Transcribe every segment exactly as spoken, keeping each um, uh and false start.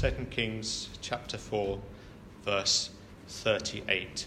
Second Kings chapter four, verse thirty-eight.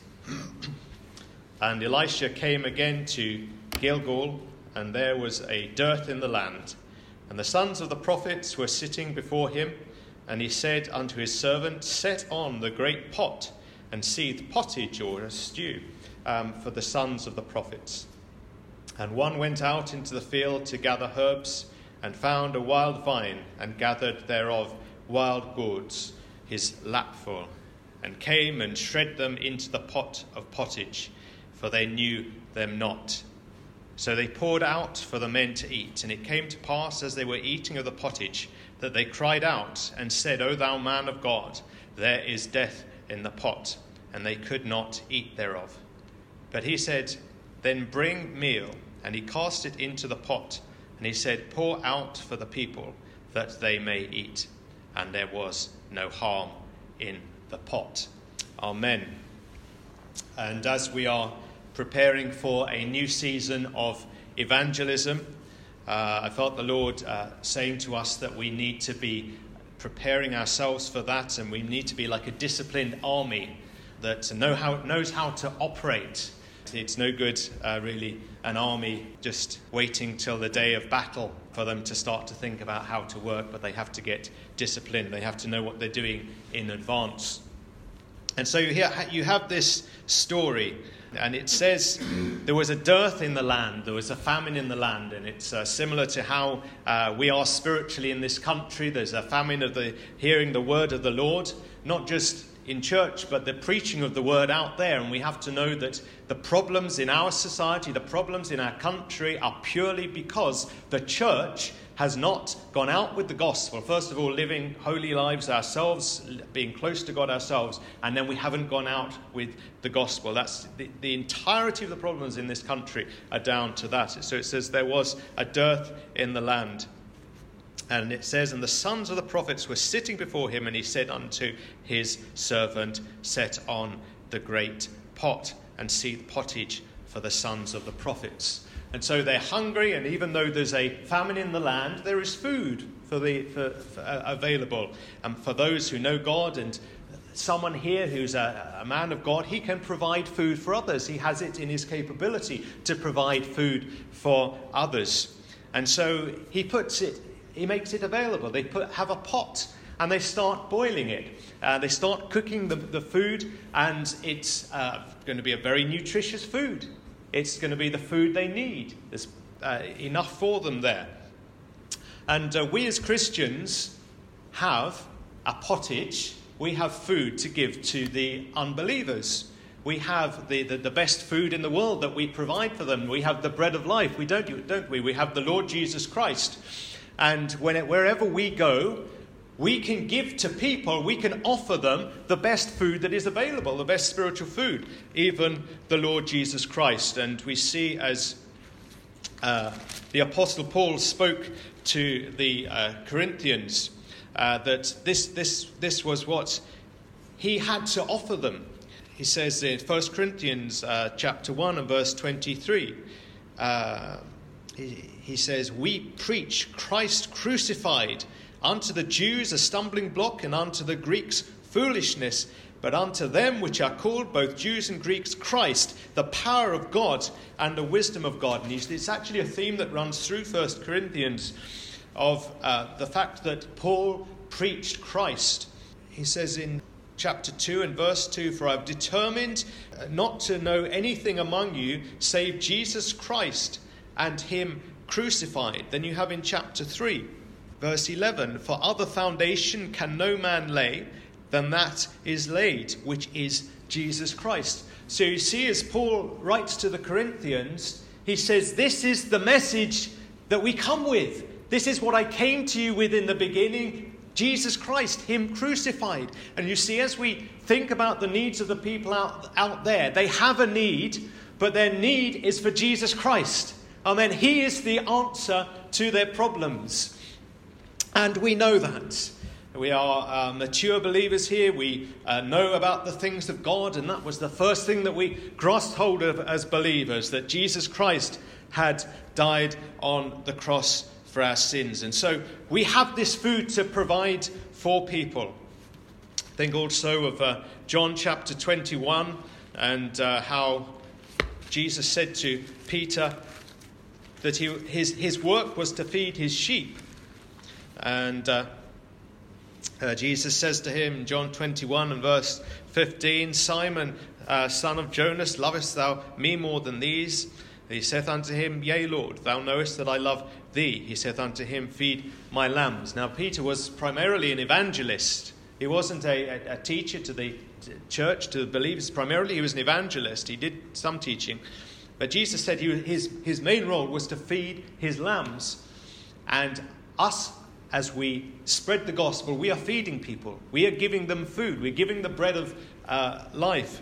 And Elisha came again to Gilgal, and there was a dearth in the land. And the sons of the prophets were sitting before him, and he said unto his servant, Set on the great pot, and seethe pottage or a stew um, for the sons of the prophets. And one went out into the field to gather herbs, and found a wild vine, and gathered thereof wild gourds, his lapful, and came and shred them into the pot of pottage, for they knew them not. So they poured out for the men to eat. And it came to pass, as they were eating of the pottage, that they cried out and said, O thou man of God, there is death in the pot. And they could not eat thereof. But he said, Then bring meal. And he cast it into the pot. And he said, Pour out for the people, that they may eat. And there was no harm in the pot. Amen. And as we are preparing for a new season of evangelism, uh, I felt the Lord uh, saying to us that we need to be preparing ourselves for that, and we need to be like a disciplined army that know how, knows how to operate. It's no good, uh, really, an army just waiting till the day of battle for them to start to think about how to work, but they have to get disciplined. They have to know what they're doing in advance. And so you you have this story, and it says there was a dearth in the land, there was a famine in the land, and it's uh, similar to how uh, we are spiritually in this country. There's a famine of the hearing the word of the Lord, not just in church, but the preaching of the word out there. And we have to know that the problems in our society, the problems in our country are purely because the church has not gone out with the gospel. First of all, living holy lives ourselves, being close to God ourselves, and then we haven't gone out with the gospel. That's the, the entirety of the problems in this country are down to that. So it says there was a dearth in the land. And it says, and the sons of the prophets were sitting before him, and he said unto his servant, Set on the great pot, and seethe pottage for the sons of the prophets. And so they're hungry, and even though there's a famine in the land, there is food for the for, for, uh, available. And for those who know God, and someone here who's a, a man of God, he can provide food for others. He has it in his capability to provide food for others. And so he puts it, he makes it available. They put have a pot, and they start boiling it. Uh, they start cooking the, the food, and it's uh, going to be a very nutritious food. It's going to be the food they need. There's uh, enough for them there. And uh, we as Christians have a pottage. We have food to give to the unbelievers. We have the, the, the best food in the world that we provide for them. We have the bread of life. We don't, don't we? We have the Lord Jesus Christ. And when it, wherever we go, we can give to people, we can offer them the best food that is available, the best spiritual food, even the Lord Jesus Christ. And we see as uh, the Apostle Paul spoke to the uh, Corinthians uh, that this, this, this was what he had to offer them. He says in First Corinthians uh, chapter one and verse twenty-three, uh, he, he says, We preach Christ crucified, unto the Jews a stumbling block, and unto the Greeks foolishness. But unto them which are called, both Jews and Greeks, Christ, the power of God and the wisdom of God. And it's actually a theme that runs through First Corinthians of uh, the fact that Paul preached Christ. He says in chapter two and verse two, For I have determined not to know anything among you save Jesus Christ and him crucified. Then you have in chapter three, verse eleven, For other foundation can no man lay than that is laid, which is Jesus Christ. So you see, as Paul writes to the Corinthians, he says, this is the message that we come with. This is what I came to you with in the beginning, Jesus Christ, him crucified. And you see, as we think about the needs of the people out, out there, they have a need, but their need is for Jesus Christ. Amen. He is the answer to their problems. And we know that. We are uh, mature believers here. We uh, know about the things of God. And that was the first thing that we grasped hold of as believers, that Jesus Christ had died on the cross for our sins. And so we have this food to provide for people. Think also of uh, John chapter twenty-one and uh, how Jesus said to Peter that he, his, his work was to feed his sheep. And uh, uh, Jesus says to him, John twenty-one and verse fifteen, Simon, uh, son of Jonas, lovest thou me more than these? He saith unto him, Yea, Lord, thou knowest that I love thee. He saith unto him, Feed my lambs. Now Peter was primarily an evangelist. He wasn't a, a, a teacher to the church, to the believers. Primarily he was an evangelist. He did some teaching. But Jesus said he, his, his main role was to feed his lambs. And us, as we spread the gospel, we are feeding people. We are giving them food. We're giving the bread of uh, life.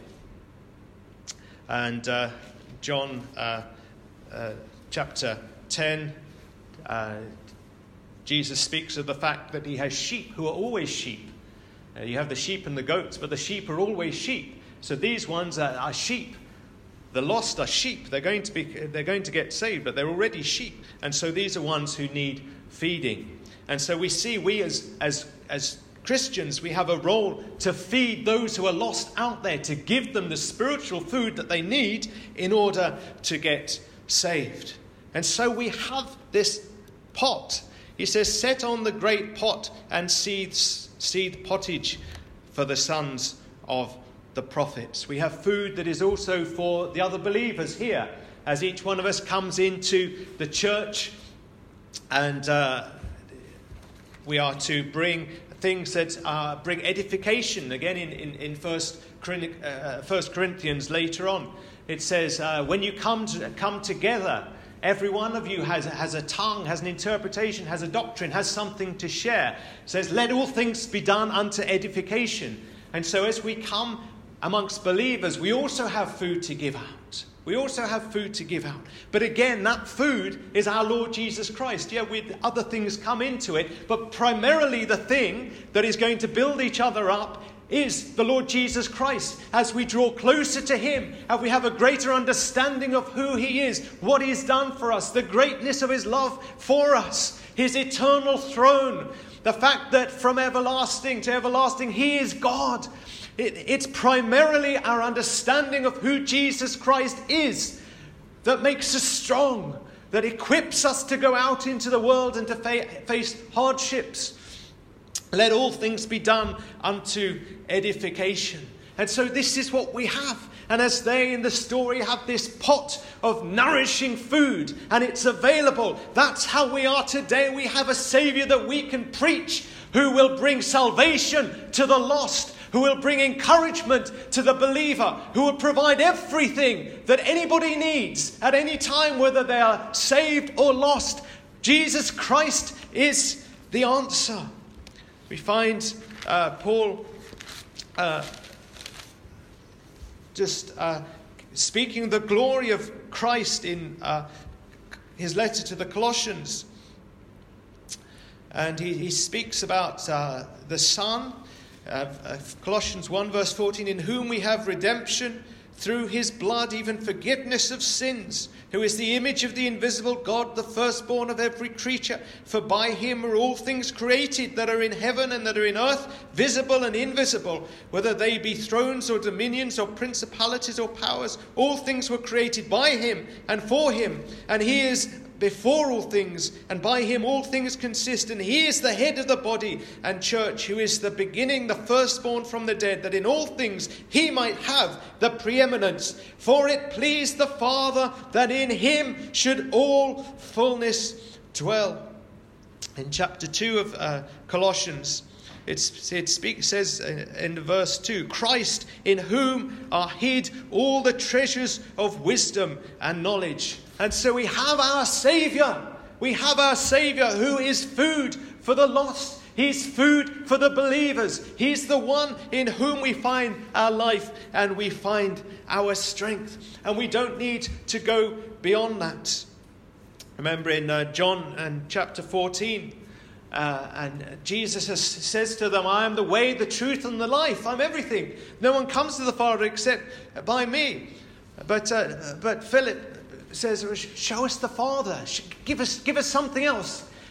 And uh, John uh, uh, chapter ten, uh, Jesus speaks of the fact that he has sheep who are always sheep. Uh, you have the sheep and the goats, but the sheep are always sheep. So these ones are, are sheep. The lost are sheep. They're going to be, they're going to get saved, but they're already sheep. And so these are ones who need feeding. And so we see we as as as Christians, we have a role to feed those who are lost out there, to give them the spiritual food that they need in order to get saved. And so we have this pot. He says, set on the great pot and seethe seethe pottage for the sons of the prophets. We have food that is also for the other believers here, as each one of us comes into the church, and uh, we are to bring things that uh, bring edification. Again, in, in, in First Corinthians later on, it says, uh, when you come to come together, every one of you has, has a tongue, has an interpretation, has a doctrine, has something to share. It says, let all things be done unto edification. And so as we come amongst believers, we also have food to give out. We also have food to give out. But again, that food is our Lord Jesus Christ. Yeah, with other things come into it, but primarily the thing that is going to build each other up is the Lord Jesus Christ. As we draw closer to him, and we have a greater understanding of who he is, what he has done for us, the greatness of his love for us, his eternal throne, the fact that from everlasting to everlasting he is God. It, it's primarily our understanding of who Jesus Christ is that makes us strong, that equips us to go out into the world and to fa- face hardships. Let all things be done unto edification. And so this is what we have. And as they in the story have this pot of nourishing food and it's available, that's how we are today. We have a Saviour that we can preach, who will bring salvation to the lost, who will bring encouragement to the believer, who will provide everything that anybody needs at any time, whether they are saved or lost. Jesus Christ is the answer. We find uh, Paul uh, just uh, speaking the glory of Christ in uh, his letter to the Colossians. And he, he speaks about uh, the Son. Uh, uh, Colossians one verse fourteen, in whom we have redemption through his blood, even forgiveness of sins, who is the image of the invisible God, the firstborn of every creature. For by him are all things created that are in heaven and that are in earth, visible and invisible, whether they be thrones or dominions or principalities or powers. All things were created by him and for him, and he is before all things, and by him all things consist. And he is the head of the body and church, who is the beginning, the firstborn from the dead, that in all things he might have the preeminence. For it pleased the Father that in him should all fullness dwell. In chapter two of uh, Colossians, It's, it speaks, says in verse two, Christ, in whom are hid all the treasures of wisdom and knowledge. And so we have our Saviour. We have our Saviour who is food for the lost. He's food for the believers. He's the one in whom we find our life and we find our strength. And we don't need to go beyond that. Remember in uh, John and chapter fourteen, Uh, and Jesus has, says to them, I am the way, the truth, and the life. I'm everything. No one comes to the Father except by me. But uh, but Philip says, show us the Father. Give us, give us something else.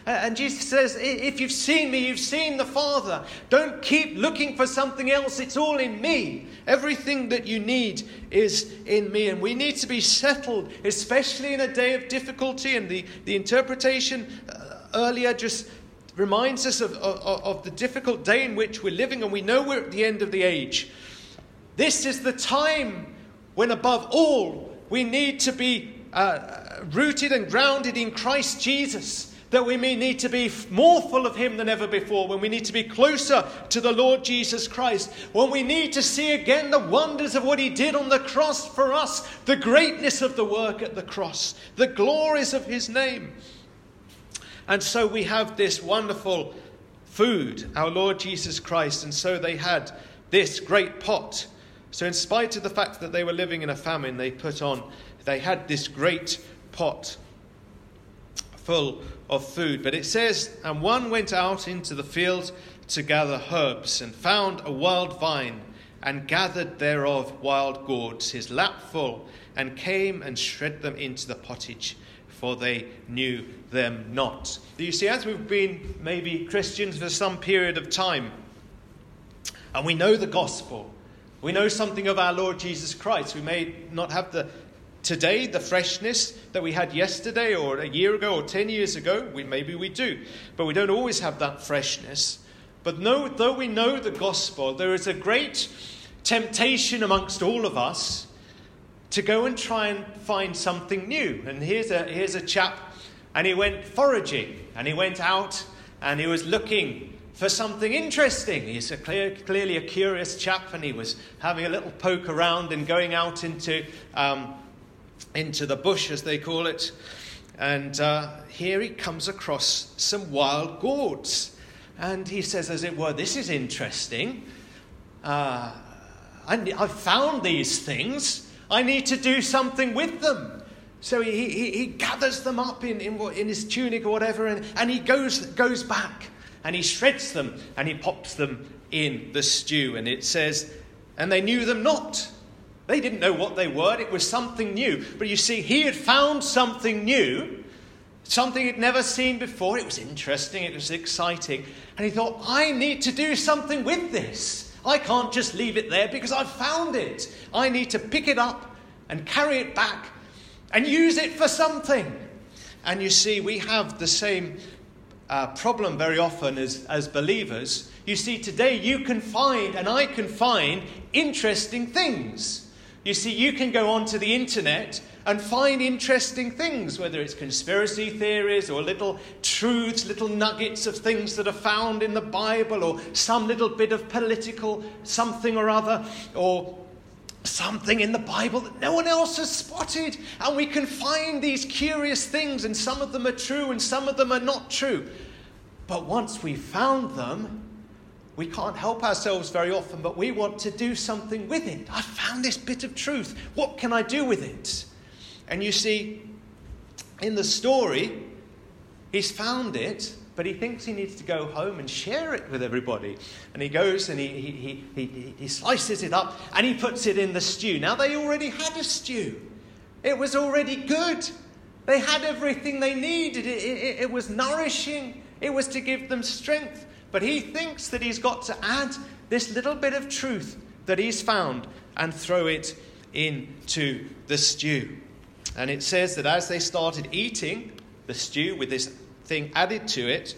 And Jesus says, if you've seen me, you've seen the Father. Don't keep looking for something else. It's all in me. Everything that you need is in me. And we need to be settled, especially in a day of difficulty. And the, the interpretation uh, earlier just reminds us of, of, of the difficult day in which we're living. And we know we're at the end of the age. This is the time when, above all, we need to be uh, rooted and grounded in Christ Jesus. That we may need to be more full of him than ever before. When we need to be closer to the Lord Jesus Christ. When we need to see again the wonders of what he did on the cross for us. The greatness of the work at the cross. The glories of his name. And so we have this wonderful food, our Lord Jesus Christ. And so they had this great pot. So in spite of the fact that they were living in a famine, they put on, they had this great pot full of food. But it says, and one went out into the field to gather herbs, and found a wild vine, and gathered thereof wild gourds, his lap full, and came and shred them into the pottage, for they knew them not. Do you see, as we've been maybe Christians for some period of time, and we know the gospel, we know something of our Lord Jesus Christ, we may not have the today, the freshness that we had yesterday or a year ago or ten years ago, we, maybe we do. But we don't always have that freshness. But no, though we know the gospel, there is a great temptation amongst all of us to go and try and find something new. And here's a, here's a chap, and he went foraging, and he went out, and he was looking for something interesting. He's a clear, clearly a curious chap, and he was having a little poke around and going out into... Um, into the bush, as they call it. And uh, here he comes across some wild gourds. And he says, as it were, this is interesting. Uh, I, I found these things. I need to do something with them. So he, he, he gathers them up in, in, in his tunic or whatever, and, and he goes, goes back. And he shreds them, and he pops them in the stew. And it says, and they knew them not. They didn't know what they were. It was something new. But you see, he had found something new, something he'd never seen before. It was interesting. It was exciting. And he thought, I need to do something with this. I can't just leave it there because I've found it. I need to pick it up and carry it back and use it for something. And you see, we have the same uh, problem very often as, as believers. You see, today you can find, and I can find, interesting things. You see, you can go onto the internet and find interesting things, whether it's conspiracy theories or little truths, little nuggets of things that are found in the Bible, or some little bit of political something or other, or something in the Bible that no one else has spotted. And we can find these curious things, and some of them are true and some of them are not true. But once we've found them, we can't help ourselves very often, but we want to do something with it. I found this bit of truth. What can I do with it? And you see, in the story, he's found it, but he thinks he needs to go home and share it with everybody. And he goes and he, he, he, he, he slices it up and he puts it in the stew. Now, they already had a stew. It was already good. They had everything they needed. It, it, it was nourishing. It was to give them strength. But he thinks that he's got to add this little bit of truth that he's found and throw it into the stew. And it says that as they started eating the stew with this thing added to it,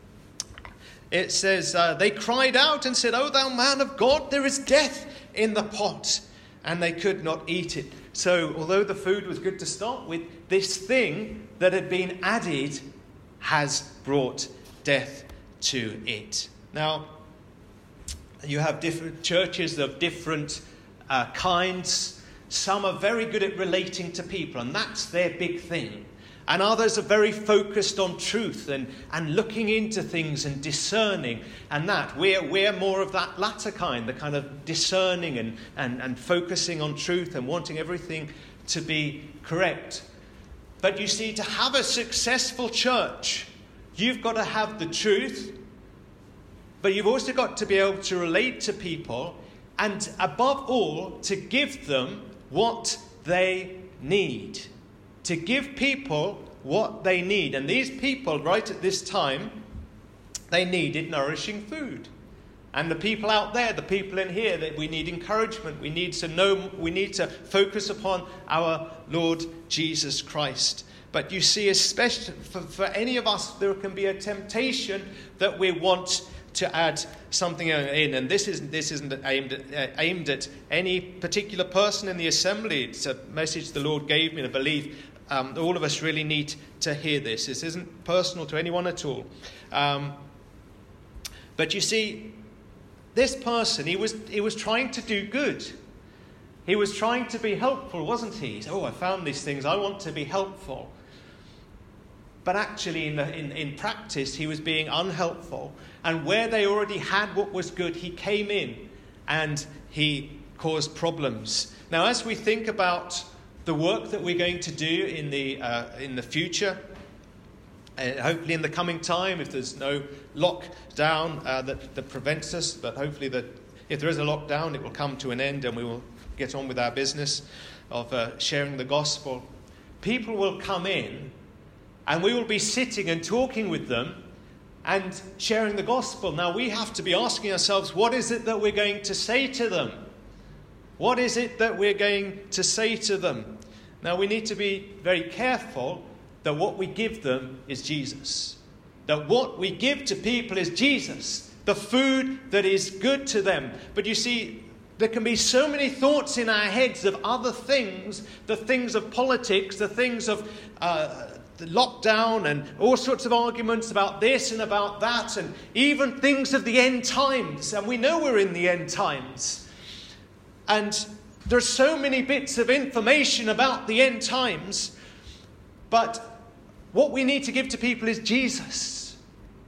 it says, uh, they cried out and said, "O thou man of God, there is death in the pot." And they could not eat it. So although the food was good to start with, this thing that had been added has brought death to it. Now, you have different churches of different uh, kinds. Some are very good at relating to people, and that's their big thing. And others are very focused on truth and, and looking into things and discerning. And that, we're, we're more of that latter kind, the kind of discerning and, and, and focusing on truth and wanting everything to be correct. But you see, to have a successful church, you've got to have the truth, but you've also got to be able to relate to people, and above all, to give them what they need. To give people what they need. And these people, right at this time, they needed nourishing food. And the people out there, the people in here, that we need encouragement. We need to know, we need to focus upon our Lord Jesus Christ. But you see, especially for, for any of us, there can be a temptation that we want to add something in. And this isn't, this isn't aimed at, uh, aimed at any particular person in the assembly. It's a message the Lord gave me, and I believe um, all of us really need to hear this. This isn't personal to anyone at all. Um, but you see, this person, he was he was trying to do good. He was trying to be helpful, wasn't he? He said, oh, I found these things. I want to be helpful. But actually, in, the, in, in practice, he was being unhelpful. And where they already had what was good, he came in and he caused problems. Now, as we think about the work that we're going to do in the uh, in the future, Uh, hopefully in the coming time, if there's no lockdown uh, that, that prevents us, but hopefully that if there is a lockdown, it will come to an end and we will get on with our business of uh, sharing the gospel. People will come in and we will be sitting and talking with them and sharing the gospel. Now we have to be asking ourselves, what is it that we're going to say to them? What is it that we're going to say to them? Now we need to be very careful that what we give them is Jesus. That what we give to people is Jesus. The food that is good to them. But you see, there can be so many thoughts in our heads of other things. The things of politics, the things of uh, the lockdown and all sorts of arguments about this and about that. And even things of the end times. And we know we're in the end times. And there's so many bits of information about the end times. But what we need to give to people is Jesus.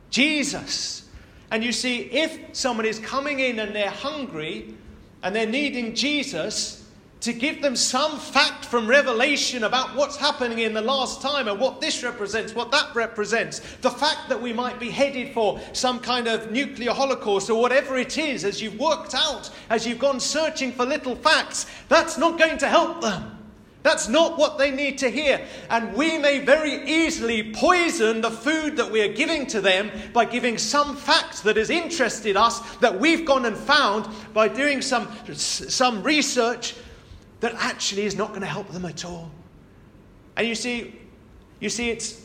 Jesus. And you see, if someone is coming in and they're hungry and they're needing Jesus, to give them some fact from Revelation about what's happening in the last time and what this represents, what that represents, the fact that we might be headed for some kind of nuclear holocaust or whatever it is, as you've worked out, as you've gone searching for little facts, that's not going to help them. That's not what they need to hear. And we may very easily poison the food that we are giving to them by giving some fact that has interested us, that we've gone and found by doing some, some research that actually is not going to help them at all. And you see, you see, it's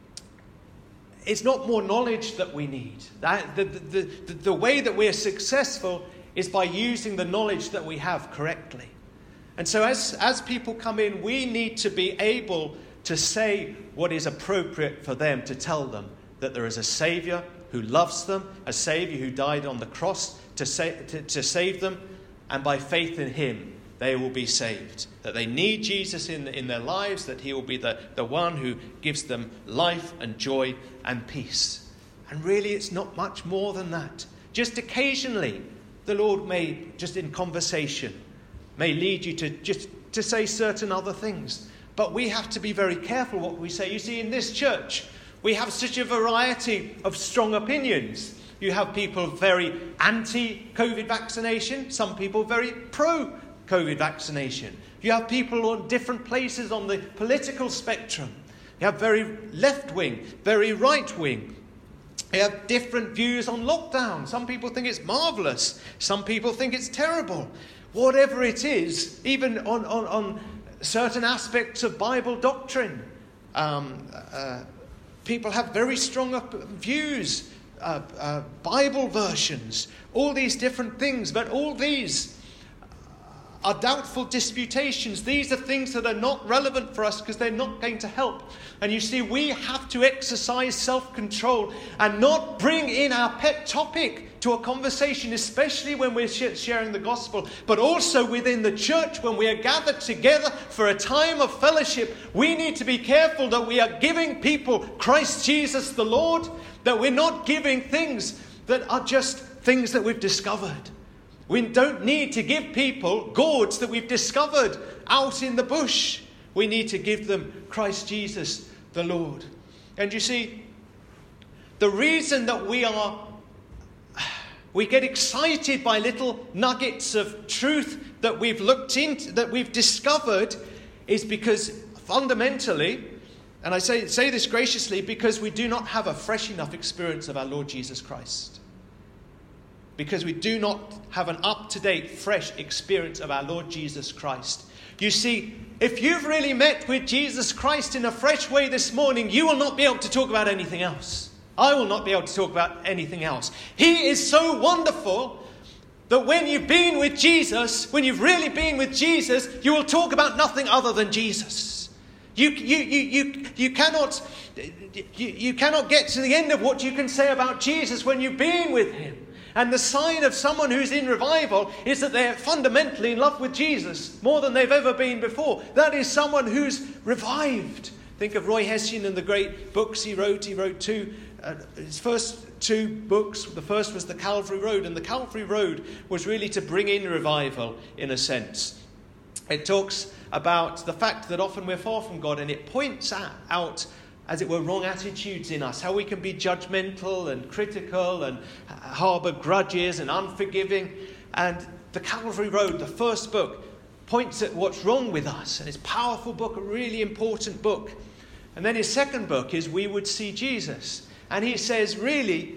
it's not more knowledge that we need. That, the, the, the, the way that we're successful is by using the knowledge that we have correctly. And so as, as people come in, we need to be able to say what is appropriate for them, to tell them that there is a Saviour who loves them, a Saviour who died on the cross to, sa- to, to save them, and by faith in him, they will be saved. That they need Jesus in, in their lives, that he will be the, the one who gives them life and joy and peace. And really, it's not much more than that. Just occasionally, the Lord may, just in conversation, may lead you to just to say certain other things. But we have to be very careful what we say. You see, in this church, we have such a variety of strong opinions. You have people very anti-COVID vaccination, some people very pro-COVID vaccination. You have people on different places on the political spectrum. You have very left-wing, very right-wing. You have different views on lockdown. Some people think it's marvellous. Some people think it's terrible. Whatever it is, even on, on, on certain aspects of Bible doctrine, um, uh, people have very strong views, uh, uh, Bible versions, all these different things. But all these are doubtful disputations. These are things that are not relevant for us because they're not going to help. And you see, we have to exercise self-control and not bring in our pet topic to a conversation, especially when we're sharing the gospel, but also within the church when we are gathered together for a time of fellowship. We need to be careful that we are giving people Christ Jesus the Lord, that we're not giving things that are just things that we've discovered. We don't need to give people gourds that we've discovered out in the bush. We need to give them Christ Jesus the Lord. And you see, the reason that we are we get excited by little nuggets of truth that we've looked into, that we've discovered, is because fundamentally And I say, say this graciously because we do not have a fresh enough experience of our Lord Jesus Christ. Because we do not have an up-to-date, fresh experience of our Lord Jesus Christ. You see, if you've really met with Jesus Christ in a fresh way this morning, you will not be able to talk about anything else. I will not be able to talk about anything else. He is so wonderful that when you've been with Jesus, when you've really been with Jesus, you will talk about nothing other than Jesus. You, you, you, you, you, cannot, you, you cannot get to the end of what you can say about Jesus when you've been with him. And the sign of someone who's in revival is that they're fundamentally in love with Jesus more than they've ever been before. That is someone who's revived. Think of Roy Hession and the great books he wrote. He wrote two, uh, his first two books. The first was The Calvary Road. And The Calvary Road was really to bring in revival in a sense. It talks about the fact that often we're far from God, and it points out, as it were, wrong attitudes in us, how we can be judgmental and critical and harbour grudges and unforgiving. And The Calvary Road, the first book, points at what's wrong with us. And it's a powerful book, a really important book. And then his second book is We Would See Jesus. And he says, really,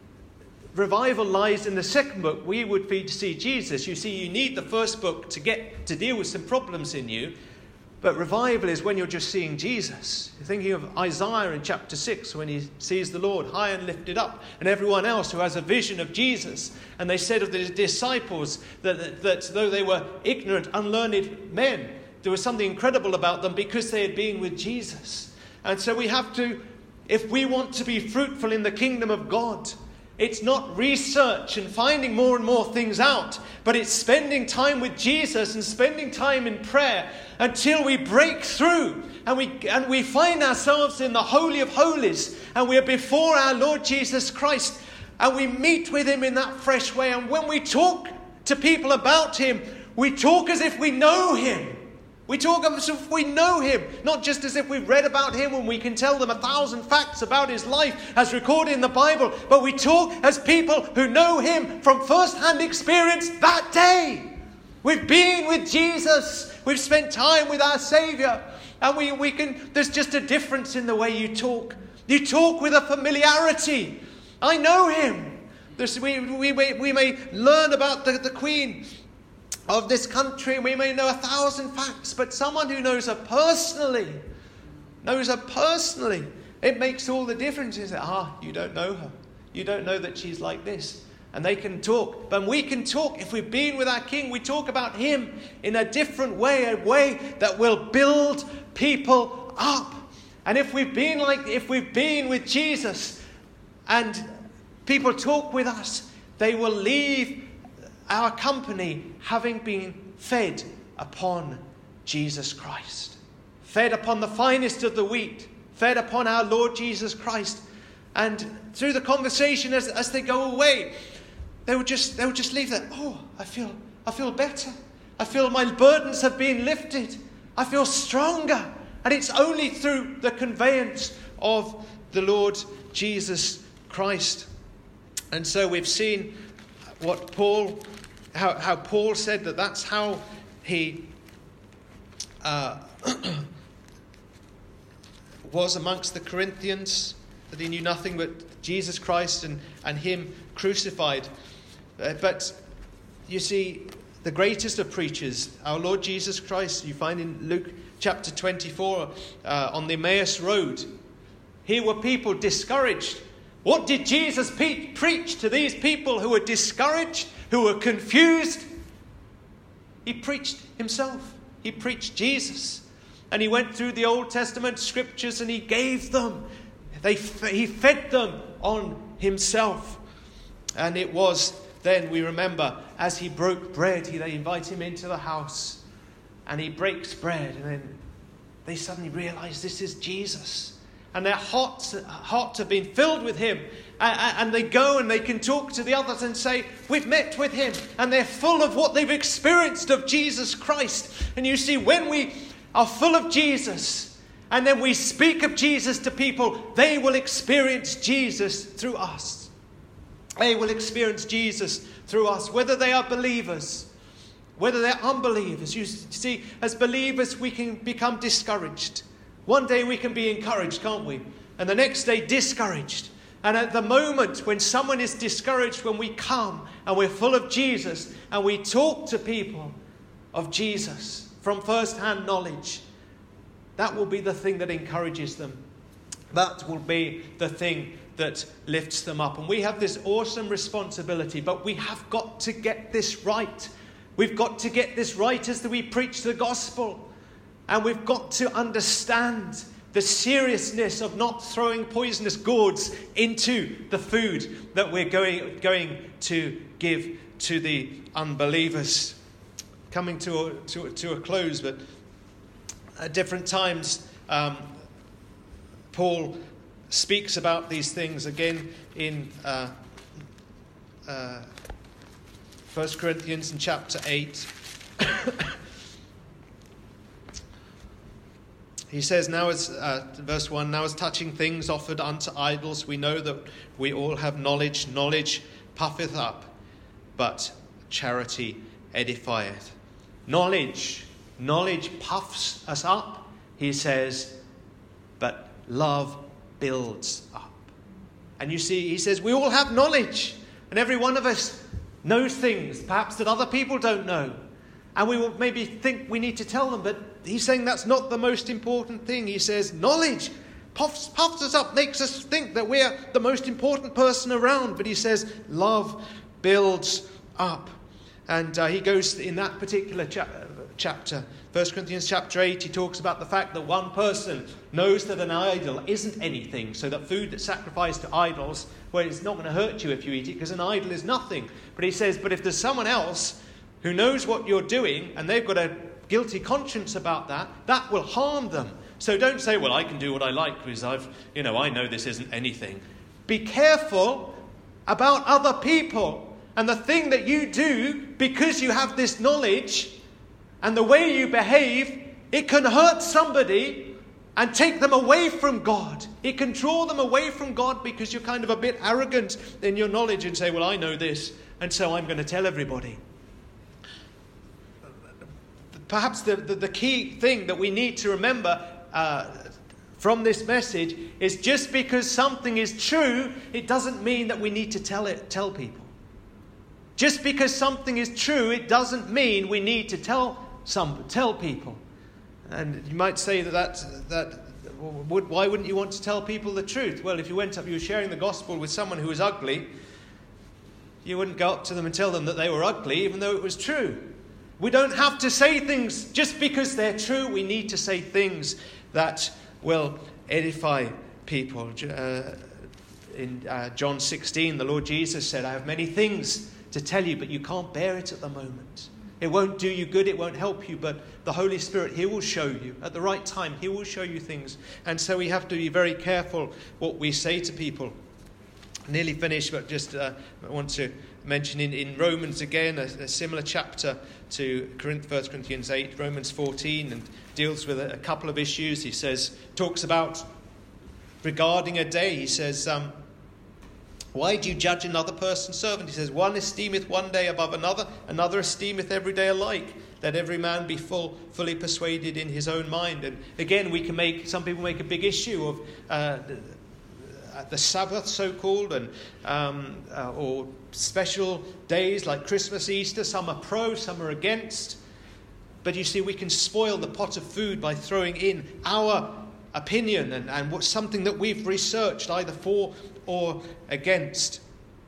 revival lies in the second book, We Would See Jesus. You see, you need the first book to get to deal with some problems in you. But revival is when you're just seeing Jesus. You're thinking of Isaiah in chapter six when he sees the Lord high and lifted up, and everyone else who has a vision of Jesus. And they said of the disciples that, that, that though they were ignorant, unlearned men, there was something incredible about them because they had been with Jesus. And so we have to, if we want to be fruitful in the kingdom of God, it's not research and finding more and more things out, but it's spending time with Jesus and spending time in prayer until we break through and we and we find ourselves in the Holy of Holies and we are before our Lord Jesus Christ and we meet with him in that fresh way. And when we talk to people about him, we talk as if we know him. We talk as if we know him, not just as if we've read about him and we can tell them a thousand facts about his life as recorded in the Bible, but we talk as people who know him from first-hand experience that day. We've been with Jesus. We've spent time with our Saviour. And we, we can, there's just a difference in the way you talk. You talk with a familiarity. I know him. There's, we, we, we may learn about the, the Queen of this country, we may know a thousand facts, but someone who knows her personally, knows her personally, it makes all the difference. Is that, ah, you don't know her. You don't know that she's like this. And they can talk. But we can talk. If we've been with our King, we talk about him in a different way, a way that will build people up. And if we've been like, if we've been with Jesus and people talk with us, they will leave our company having been fed upon Jesus Christ. Fed upon the finest of the wheat. Fed upon our Lord Jesus Christ. And through the conversation as, as they go away, they will just they will just leave that. Oh, I feel I feel better. I feel my burdens have been lifted. I feel stronger. And it's only through the conveyance of the Lord Jesus Christ. And so we've seen what Paul, how, how Paul said that that's how he uh, was amongst the Corinthians, that he knew nothing but Jesus Christ and, and him crucified. Uh, but you see, the greatest of preachers, our Lord Jesus Christ, you find in Luke chapter twenty-four, uh, on the Emmaus Road, here were people discouraged. What did Jesus pe- preach to these people who were discouraged, who were confused? He preached himself. He preached Jesus. And he went through the Old Testament scriptures and he gave them. They, he fed them on himself. And it was then, we remember, as he broke bread, he, they invite him into the house. And he breaks bread. And then they suddenly realize this is Jesus. And their hearts, hearts have been filled with him. And they go and they can talk to the others and say, we've met with him. And they're full of what they've experienced of Jesus Christ. And you see, when we are full of Jesus, and then we speak of Jesus to people, they will experience Jesus through us. They will experience Jesus through us, whether they are believers, whether they're unbelievers. You see, as believers, we can become discouraged. One day we can be encouraged, can't we? And the next day discouraged. And at the moment when someone is discouraged, when we come and we're full of Jesus and we talk to people of Jesus from first-hand knowledge, that will be the thing that encourages them. That will be the thing that lifts them up. And we have this awesome responsibility, but we have got to get this right. We've got to get this right as we preach the gospel. And we've got to understand the seriousness of not throwing poisonous gourds into the food that we're going, going to give to the unbelievers. Coming to a, to, to a close, but at different times, um, Paul speaks about these things again in uh, uh, First Corinthians in chapter eight. He says, now as, uh, verse one, now as touching things offered unto idols, we know that we all have knowledge. Knowledge puffeth up, but charity edifieth. Knowledge, knowledge puffs us up, he says, but love builds up. And you see, he says, we all have knowledge, and every one of us knows things, perhaps that other people don't know. And we will maybe think we need to tell them, but he's saying that's not the most important thing. He says, knowledge puffs, puffs us up, makes us think that we're the most important person around. But he says, love builds up. And uh, he goes in that particular cha- chapter, First Corinthians chapter eight, he talks about the fact that one person knows that an idol isn't anything, so that food that's sacrificed to idols, well, it's not going to hurt you if you eat it, because an idol is nothing. But he says, but if there's someone else who knows what you're doing, and they've got a guilty conscience about that, that will harm them. So don't say, well, I can do what I like, because I've, you know, I know this isn't anything. Be careful about other people. And the thing that you do, because you have this knowledge, and the way you behave, it can hurt somebody and take them away from God. It can draw them away from God because you're kind of a bit arrogant in your knowledge and say, well, I know this, and so I'm going to tell everybody. Perhaps the, the, the key thing that we need to remember uh, from this message is just because something is true, it doesn't mean that we need to tell it, tell people. Just because something is true, it doesn't mean we need to tell some tell people. And you might say that that, that would, why wouldn't you want to tell people the truth? Well, if you went up, you were sharing the gospel with someone who was ugly, you wouldn't go up to them and tell them that they were ugly, even though it was true. We don't have to say things just because they're true. We need to say things that will edify people. Uh, in uh, John sixteen, the Lord Jesus said, I have many things to tell you, but you can't bear it at the moment. It won't do you good, it won't help you, but the Holy Spirit, He will show you. At the right time, He will show you things. And so we have to be very careful what we say to people. Nearly finished, but just uh, I want to mention in, in Romans again, a, a similar chapter to First Corinthians eight, Romans fourteen, and deals with a, a couple of issues. He says, talks about regarding a day, he says, um, why do you judge another person's servant? He says, one esteemeth one day above another, another esteemeth every day alike. Let every man be full, fully persuaded in his own mind. And again, we can make, some people make a big issue of uh, the, the Sabbath, so-called, and um, uh, or special days like Christmas, Easter. Some are pro, some are against. But you see, we can spoil the pot of food by throwing in our opinion and, and what's something that we've researched, either for or against.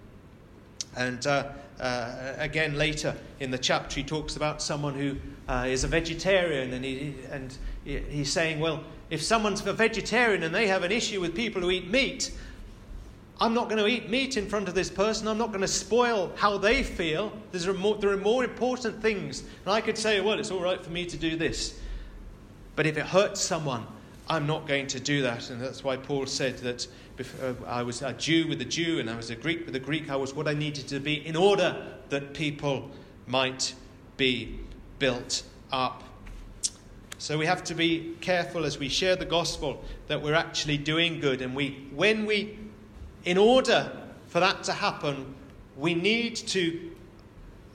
And uh, uh, again, later in the chapter, he talks about someone who uh, is a vegetarian, and he and he's saying, well, if someone's a vegetarian and they have an issue with people who eat meat, I'm not going to eat meat in front of this person. I'm not going to spoil how they feel. There's a more, there are more important things. And I could say, well, it's all right for me to do this. But if it hurts someone, I'm not going to do that. And that's why Paul said that before, I was a Jew with a Jew and I was a Greek with a Greek. I was what I needed to be in order that people might be built up. So we have to be careful as we share the gospel that we're actually doing good. And we, when we, in order for that to happen, we need to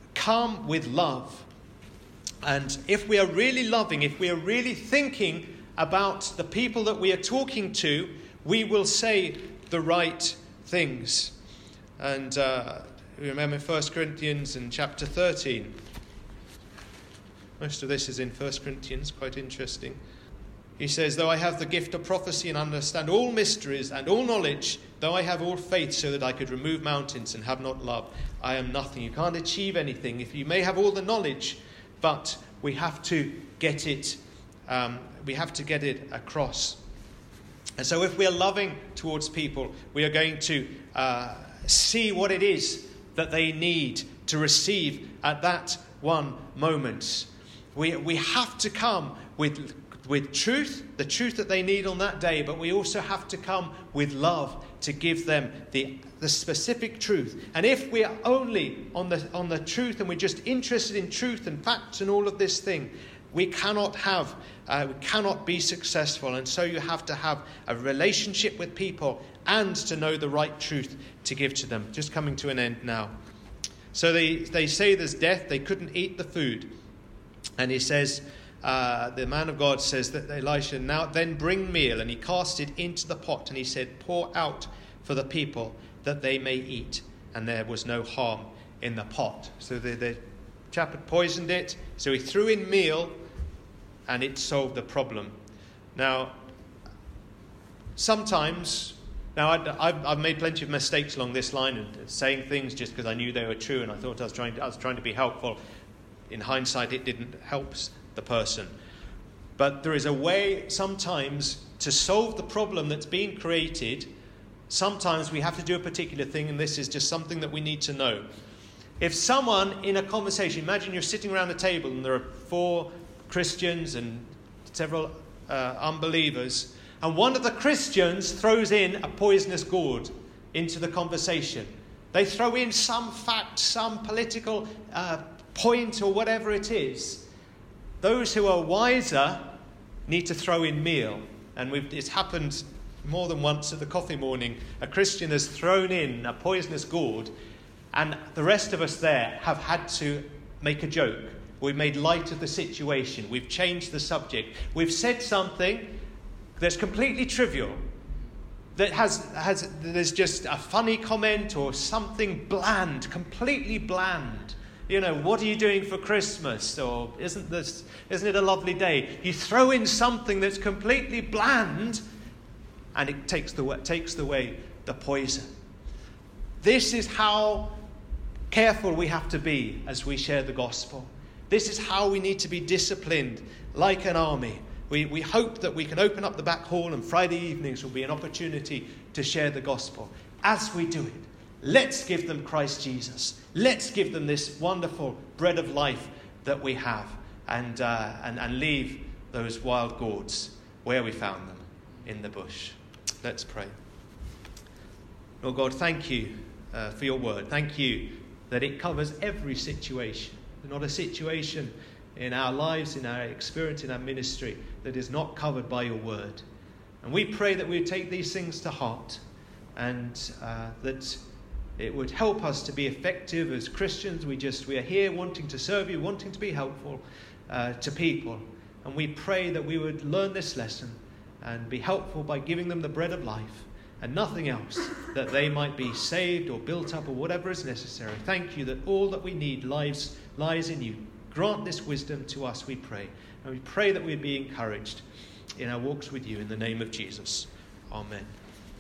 come with love. And if we are really loving, if we are really thinking about the people that we are talking to, we will say the right things. And uh, remember First Corinthians in chapter thirteen. Most of this is in First Corinthians, quite interesting. He says, though I have the gift of prophecy and understand all mysteries and all knowledge, though I have all faith so that I could remove mountains and have not love, I am nothing. You can't achieve anything. If you may have all the knowledge, but we have to get it, um, we have to get it across. And so if we are loving towards people, we are going to uh, see what it is that they need to receive at that one moment. We we have to come with with truth, the truth that they need on that day, but we also have to come with love to give them the, the specific truth. And if we are only on the on the truth and we're just interested in truth and facts and all of this thing, we cannot have, uh, we cannot be successful. And so you have to have a relationship with people and to know the right truth to give to them. Just coming to an end now. So they, they say there's death, they couldn't eat the food. And he says, Uh, the man of God says that Elisha, now then bring meal, and he cast it into the pot, and he said, pour out for the people that they may eat. And there was no harm in the pot. So the, the chap had poisoned it, so he threw in meal, and it solved the problem. Now, sometimes, now I've, I've made plenty of mistakes along this line, and saying things just because I knew they were true, and I thought I was trying to, I was trying to be helpful. In hindsight, it didn't help the person. But there is a way sometimes to solve the problem that's being created. Sometimes we have to do a particular thing, and this is just something that we need to know. If someone in a conversation, imagine you're sitting around a table and there are four Christians and several uh, unbelievers, and one of the Christians throws in a poisonous gourd into the conversation. They throw in some fact, some political uh, point or whatever it is. Those who are wiser need to throw in meal. And we've, it's happened more than once at the coffee morning. A Christian has thrown in a poisonous gourd, and the rest of us there have had to make a joke. We've made light of the situation. We've changed the subject. We've said something that's completely trivial, that has, has there's just a funny comment or something bland, completely bland. You know, what are you doing for Christmas? Or isn't this, isn't it a lovely day? You throw in something that's completely bland, and it takes the takes away the poison. This is how careful we have to be as we share the gospel. This is how we need to be disciplined, like an army. We we hope that we can open up the back hall, and Friday evenings will be an opportunity to share the gospel. As we do it, let's give them Christ Jesus. Let's give them this wonderful bread of life that we have, and, uh, and, and leave those wild gourds where we found them, in the bush. Let's pray. Lord God, thank you uh, for your word. Thank you that it covers every situation. There's not a situation in our lives, in our experience, in our ministry that is not covered by your word. And we pray that we would take these things to heart, and uh, that it would help us to be effective as Christians. We just we are here wanting to serve you, wanting to be helpful uh, to people. And we pray that we would learn this lesson and be helpful by giving them the bread of life and nothing else, that they might be saved or built up or whatever is necessary. Thank you that all that we need lies, lies in you. Grant this wisdom to us, we pray. And we pray that we'd be encouraged in our walks with you, in the name of Jesus. Amen.